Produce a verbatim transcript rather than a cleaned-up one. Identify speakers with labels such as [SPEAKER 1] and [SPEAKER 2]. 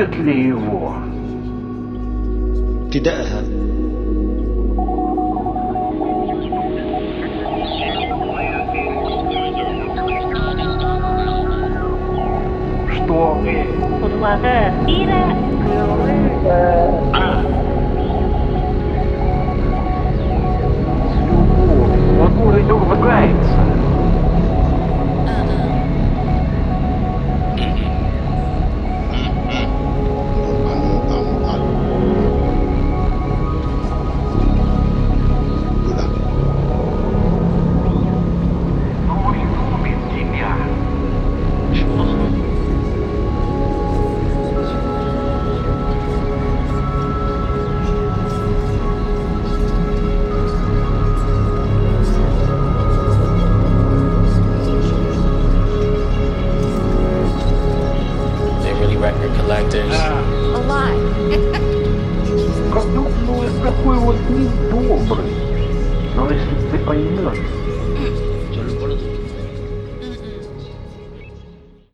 [SPEAKER 1] Любят ли его?
[SPEAKER 2] ابتدائها.
[SPEAKER 1] Что?
[SPEAKER 3] Предлагаю Ира
[SPEAKER 1] А. Любовь. Он уже ругается.
[SPEAKER 4] Record collectors.
[SPEAKER 3] Alive.
[SPEAKER 1] Как, ну, ну, какой вот недобрый. Но если ты поймешь.
[SPEAKER 2] Solo por